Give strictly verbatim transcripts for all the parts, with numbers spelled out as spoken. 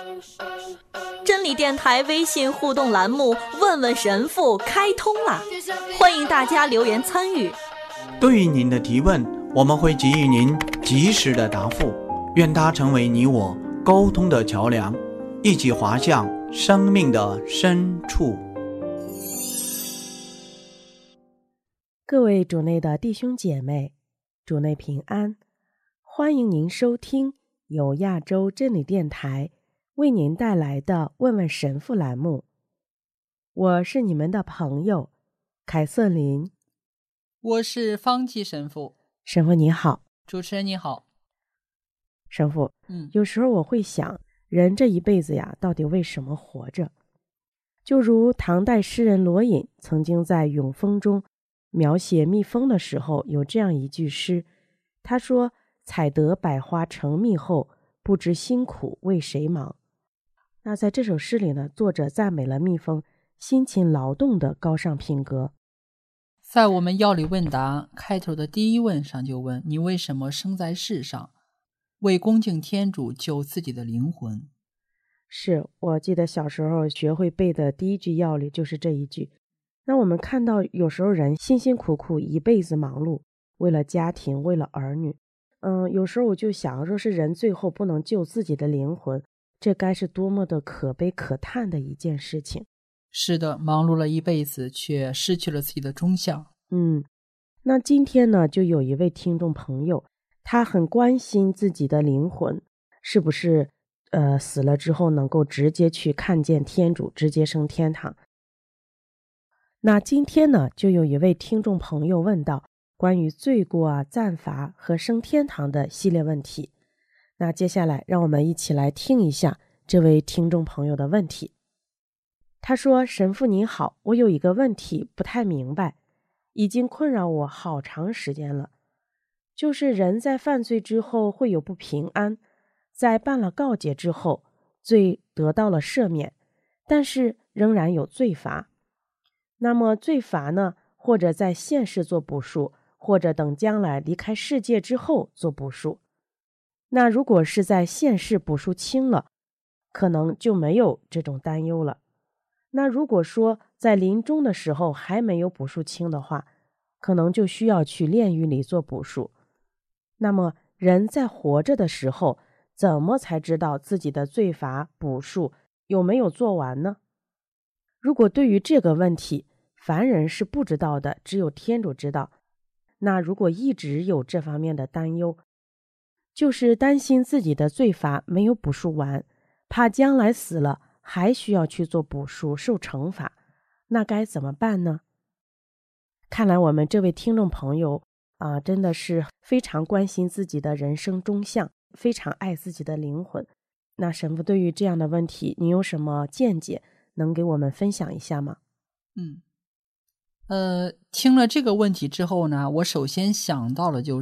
真理电台微信互动栏目问问神父开通了，欢迎大家留言参与。 对于您的提问，我们会给予您及时的答复，愿它成为你我沟通的桥梁，一起滑向生命的深处。 各位主内的弟兄姐妹，主内平安，欢迎您收听由亚洲真理电台为您带来的问问神父栏目。我是你们的朋友凯瑟琳。 我是方济神父。 神父你好。 主持人你好。 神父， 嗯， 有时候我会想，人这一辈子呀，到底为什么活着？就如唐代诗人罗隐曾经在《永丰》中描写蜜蜂的时候，有这样一句诗，他说：采得百花成蜜后，不知辛苦为谁忙。那在这首诗里呢，作者赞美了蜜蜂辛勤劳动的高尚品格。 在我们药理问答开头的第一问上就问，你为什么生在世上？为恭敬天主，救自己的灵魂。 是，我记得小时候学会背的第一句药理就是这一句。那我们看到有时候人辛辛苦苦一辈子忙碌，为了家庭，为了儿女，嗯，有时候我就想，若是人最后不能救自己的灵魂，这该是多么的可悲可叹的一件事情。 是的，忙碌了一辈子，却失去了自己的终向。 嗯，那今天呢，就有一位听众朋友，他很关心自己的灵魂是不是呃死了之后能够直接去看见天主，直接升天堂。那今天呢，就有一位听众朋友问到关于罪过啊、赞罚和升天堂的系列问题。那接下来让我们一起来听一下这位听众朋友的问题。他说：神父您好，我有一个问题不太明白，已经困扰我好长时间了。就是人在犯罪之后会有不平安，在办了告解之后，罪得到了赦免，但是仍然有罪罚。那么罪罚呢，或者在现世做补赎，或者等将来离开世界之后做补赎。那如果是在现世补赎轻了，可能就没有这种担忧了。那如果说在临终的时候还没有补赎轻的话，可能就需要去炼狱里做补赎。那么人在活着的时候，怎么才知道自己的罪罚补赎有没有做完呢？如果对于这个问题凡人是不知道的，只有天主知道，那如果一直有这方面的担忧，就是担心自己的罪罚没有补赎完，怕将来死了还需要去做补赎受惩罚，那该怎么办呢？看来我们这位听众朋友啊，真的是非常关心自己的人生终向，非常爱自己的灵魂。那神父对于这样的问题，你有什么见解能给我们分享一下吗？ 嗯，呃，听了这个问题之后呢，我首先想到的就是，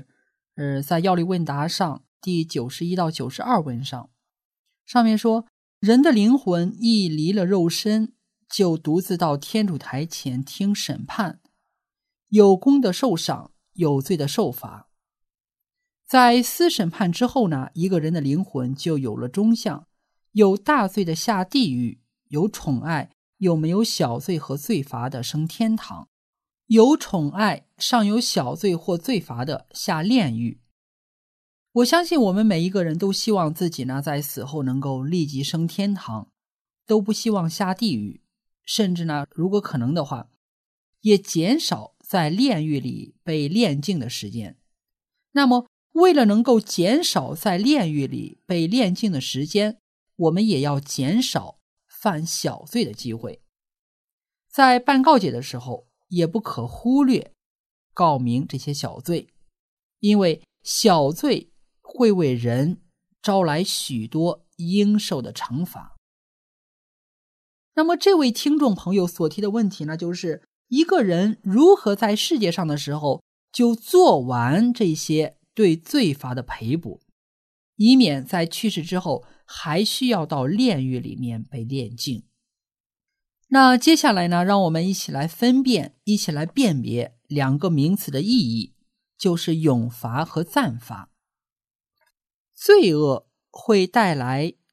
呃，在药理问答上第九十一到九十二问上，上面说，人的灵魂一离了肉身，就独自到天主台前听审判，有功的受赏，有罪的受罚。在私审判之后呢，一个人的灵魂就有了终向，有大罪的下地狱，有宠爱有没有小罪和罪罚的升天堂，有宠爱尚有小罪或罪罚的下炼狱。我相信我们每一个人都希望自己呢，在死后能够立即升天堂，都不希望下地狱，甚至呢，如果可能的话，也减少在炼狱里被炼净的时间。那么为了能够减少在炼狱里被炼净的时间，我们也要减少犯小罪的机会。在办告解的时候，也不可忽略告明这些小罪，因为小罪会为人招来许多应受的惩罚。那么这位听众朋友所提的问题呢，就是一个人如何在世界上的时候就做完这些对罪罚的赔补，以免在去世之后还需要到炼狱里面被炼净。那接下来呢，让我们一起来分辨，一起来辨别两个名词的意义，就是永罚和暂罚。罪恶会带来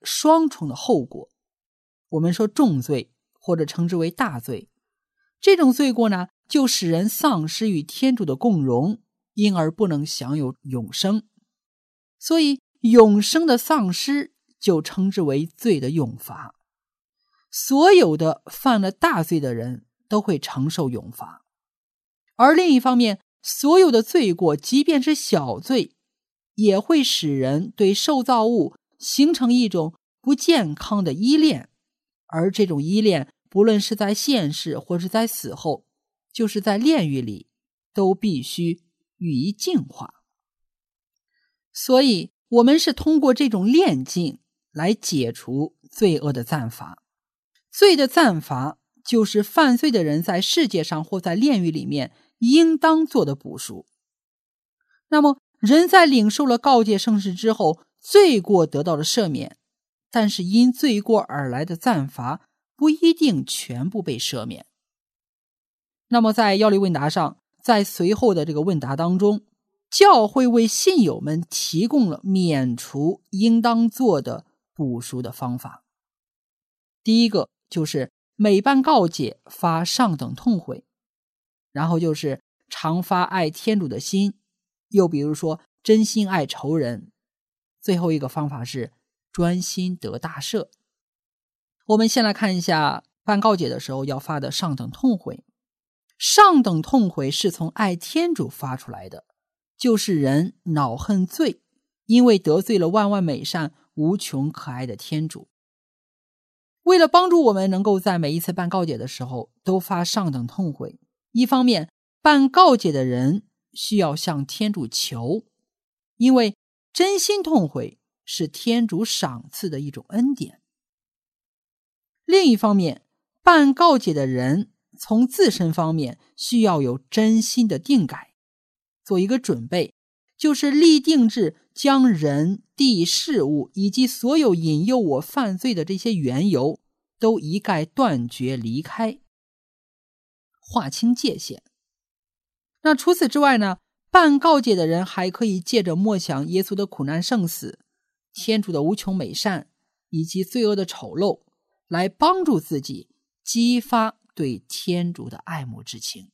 双重的后果。我们说重罪，或者称之为大罪。这种罪过呢，就使人丧失与天主的共荣，因而不能享有永生。所以永生的丧失就称之为罪的永罚。所有的犯了大罪的人都会承受永罚。而另一方面，所有的罪过，即便是小罪，也会使人对受造物形成一种不健康的依恋，而这种依恋不论是在现世或是在死后，就是在炼狱里，都必须予以净化。所以我们是通过这种炼净来解除罪恶的暂罚。罪的暂罚就是犯罪的人在世界上或在炼狱里面应当做的补赎。那么人在领受了告诫圣事之后，罪过得到了赦免，但是因罪过而来的暂罚不一定全部被赦免。那么在要理问答上，在随后的这个问答当中，教会为信友们提供了免除应当做的补赎的方法。第一个就是每办告诫发上等痛悔，然后就是常发爱天主的心，又比如说真心爱仇人。最后一个方法是专心得大赦。我们先来看一下办告解的时候要发的上等痛悔。上等痛悔是从爱天主发出来的，就是人恼恨罪，因为得罪了万万美善无穷可爱的天主。为了帮助我们能够在每一次办告解的时候都发上等痛悔，一方面办告解的人需要向天主求，因为真心痛悔是天主赏赐的一种恩典。另一方面，办告解的人从自身方面需要有真心的定改，做一个准备，就是立定志将人、地、事物以及所有引诱我犯罪的这些缘由都一概断绝离开，划清界限。那除此之外呢，办告解的人还可以借着默想耶稣的苦难圣死、天主的无穷美善以及罪恶的丑陋，来帮助自己激发对天主的爱慕之情。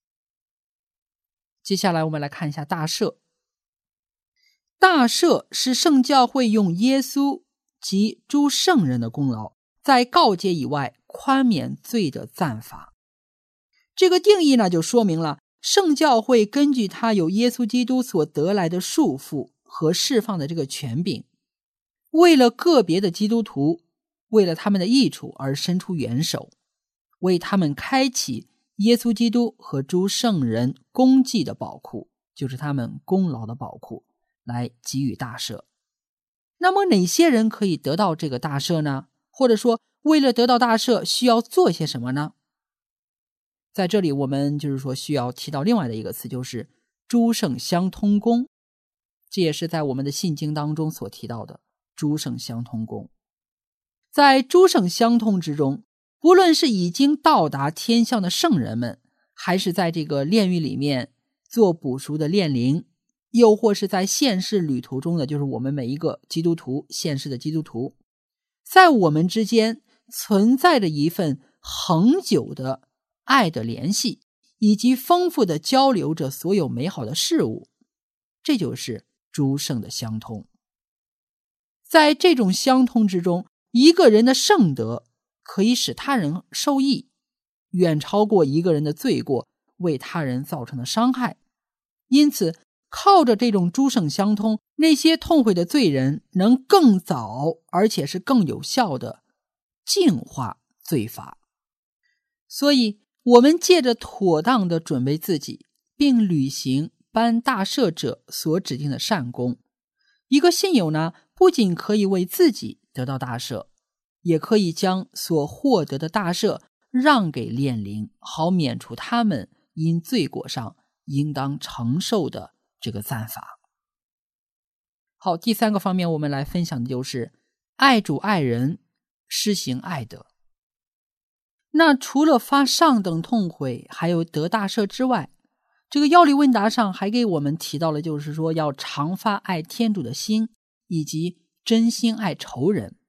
接下来我们来看一下大赦。大赦是圣教会用耶稣及诸圣人的功劳，在告解以外宽免罪的暂罚。这个定义呢，就说明了圣教会根据他有耶稣基督所得来的束缚和释放的这个权柄，为了个别的基督徒，为了他们的益处而伸出援手，为他们开启耶稣基督和诸圣人功绩的宝库，就是他们功劳的宝库，来给予大赦。那么哪些人可以得到这个大赦呢？或者说为了得到大赦需要做些什么呢？在这里我们就是说需要提到另外的一个词，就是诸圣相通功。这也是在我们的信经当中所提到的诸圣相通功。在诸圣相通之中，不论是已经到达天象的圣人们，还是在这个炼狱里面做补赎的炼灵，又或是在现世旅途中的，就是我们每一个基督徒，现世的基督徒，在我们之间存在着一份恒久的爱的联系，以及丰富的交流着所有美好的事物，这就是诸圣的相通。在这种相通之中，一个人的圣德可以使他人受益，远超过一个人的罪过为他人造成的伤害。因此靠着这种诸圣相通，那些痛悔的罪人能更早而且是更有效的净化罪罚。所以我们借着妥当的准备自己，并履行颁大赦者所指定的善功，一个信友呢，不仅可以为自己得到大赦，也可以将所获得的大赦让给炼灵，好免除他们因罪过上应当承受的这个暂罚。好，第三个方面我们来分享的就是爱主爱人，施行爱德。那除了发上等痛悔还有得大赦之外，这个要理问答上还给我们提到了，就是说要常发爱天主的心，以及真心爱仇人。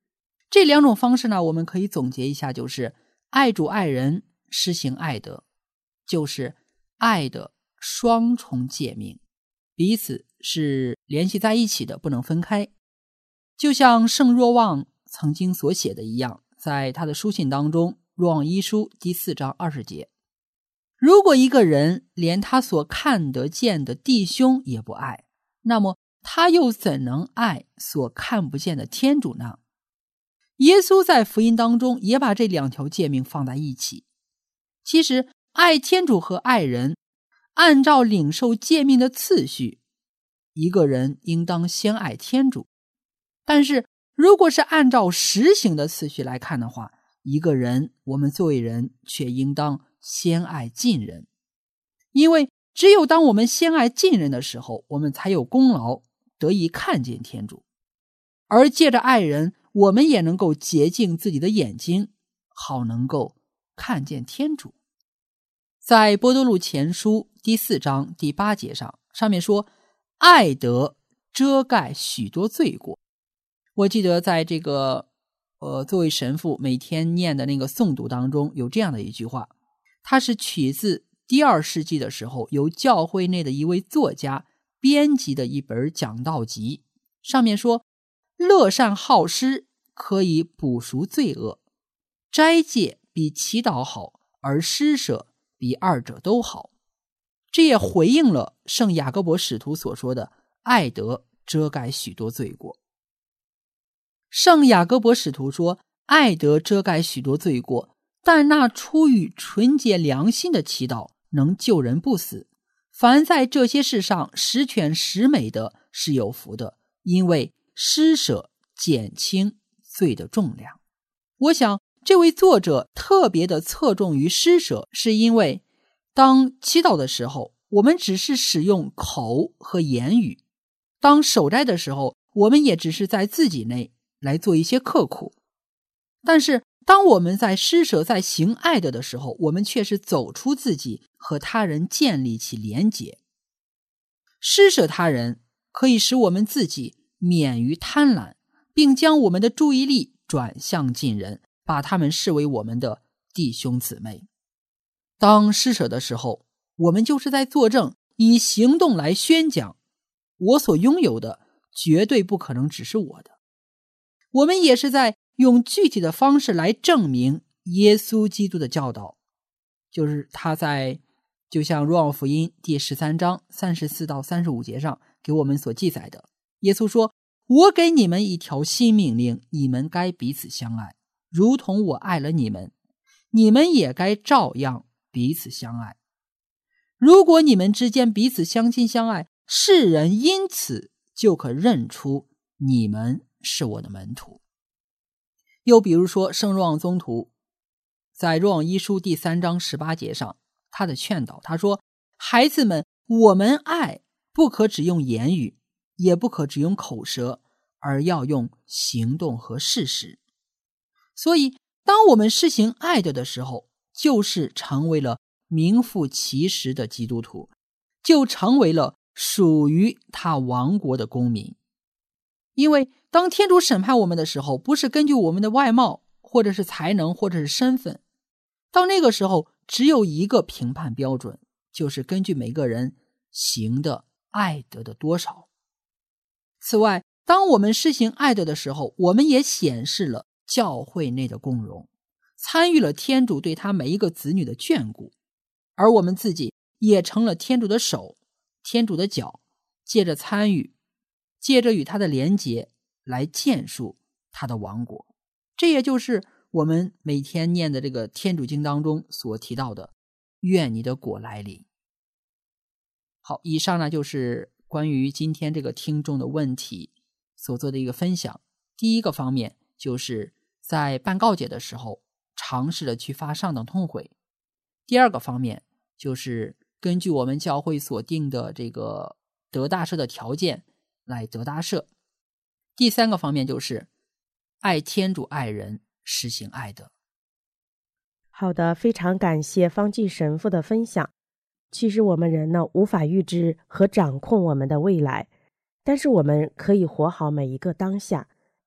这两种方式呢，我们可以总结一下，就是爱主爱人，施行爱德，就是爱的双重诫命，彼此是联系在一起的，不能分开。就像圣若望曾经所写的一样，在他的书信当中，若望一书第四章二十节，如果一个人连他所看得见的弟兄也不爱，那么他又怎能爱所看不见的天主呢？耶稣在福音当中也把这两条诫命放在一起。其实爱天主和爱人，按照领受诫命的次序，一个人应当先爱天主，但是如果是按照实行的次序来看的话，一个人，我们作为人却应当先爱近人。因为只有当我们先爱近人的时候，我们才有功劳得以看见天主，而借着爱人，我们也能够洁净自己的眼睛，好能够看见天主。在波多禄前书第四章第八节上，上面说爱德遮盖许多罪过。我记得在这个呃，作为神父每天念的那个诵读当中，有这样的一句话，它是取自第二世纪的时候由教会内的一位作家编辑的一本讲道集，上面说乐善好施可以补赎罪恶，斋戒比祈祷好，而施舍比二者都好。这也回应了圣雅各伯使徒所说的爱德遮盖许多罪过。圣雅各伯使徒说爱德遮盖许多罪过，但那出于纯洁良心的祈祷能救人不死。凡在这些事上十全十美的是有福的，因为施舍减轻罪的重量。我想这位作者特别的侧重于施舍，是因为当祈祷的时候，我们只是使用口和言语；当守斋的时候，我们也只是在自己内来做一些刻苦。但是当我们在施舍在行爱德的时候，我们却是走出自己，和他人建立起连结。施舍他人可以使我们自己免于贪婪，并将我们的注意力转向近人，把他们视为我们的弟兄姊妹。当施舍的时候，我们就是在作证，以行动来宣讲，我所拥有的绝对不可能只是我的。我们也是在用具体的方式来证明耶稣基督的教导，就是他在就像若望福音第十三章三十四到三十五节上给我们所记载的，耶稣说，我给你们一条新命令，你们该彼此相爱，如同我爱了你们，你们也该照样彼此相爱。如果你们之间彼此相亲相爱，世人因此就可认出你们是我的门徒。又比如说圣若望宗徒在若望一书第三章十八节上，他的劝导，他说，孩子们，我们爱不可只用言语，也不可只用口舌，而要用行动和事实。所以当我们施行爱德的时候，就是成为了名副其实的基督徒，就成为了属于他王国的公民。因为当天主审判我们的时候，不是根据我们的外貌，或者是才能，或者是身份，到那个时候只有一个评判标准，就是根据每个人行的爱德的多少。此外，当我们施行爱德的时候，我们也显示了教会内的共荣，参与了天主对他每一个子女的眷顾，而我们自己也成了天主的手，天主的脚，借着参与，借着与他的连结来建树他的王国。这也就是我们每天念的这个天主经当中所提到的，愿你的国来临。好，以上呢就是关于今天这个听众的问题所做的一个分享。第一个方面就是在办告解的时候尝试着去发上等痛悔。第二个方面就是根据我们教会所定的这个得大赦的条件来得大赦。第三个方面就是爱天主爱人，实行爱德。 好的，非常感谢方济神父的分享。其实我们人呢，无法预知和掌控我们的未来，但是我们可以活好每一个当下。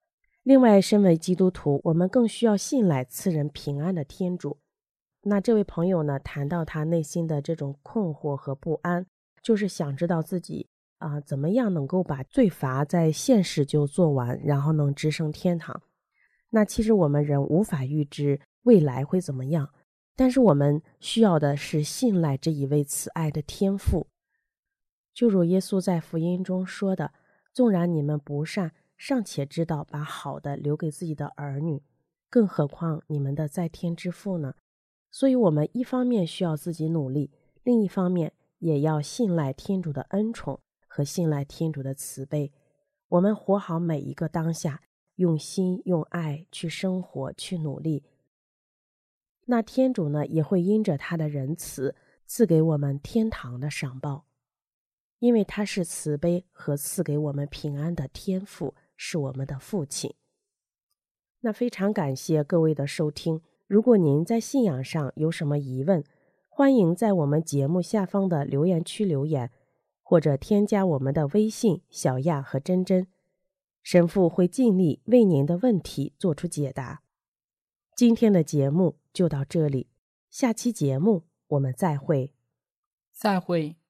另外，身为基督徒，我们更需要信赖赐人平安的天主。那这位朋友呢，谈到他内心的这种困惑和不安，就是想知道自己啊、呃，怎么样能够把罪罚在现世就做完，然后能直升天堂。那其实我们人无法预知未来会怎么样，但是我们需要的是信赖这一位慈爱的天父。就如耶稣在福音中说的，纵然你们不善，尚且知道把好的留给自己的儿女，更何况你们的在天之父呢？所以我们一方面需要自己努力，另一方面也要信赖天主的恩宠和信赖天主的慈悲。我们活好每一个当下，用心用爱去生活，去努力。那天主呢，也会因着他的仁慈赐给我们天堂的赏报，因为他是慈悲和赐给我们平安的天父，是我们的父亲。那非常感谢各位的收听，如果您在信仰上有什么疑问，欢迎在我们节目下方的留言区留言，或者添加我们的微信小亚和珍珍，神父会尽力为您的问题做出解答。今天的节目就到这里，下期节目我们再会。 再会。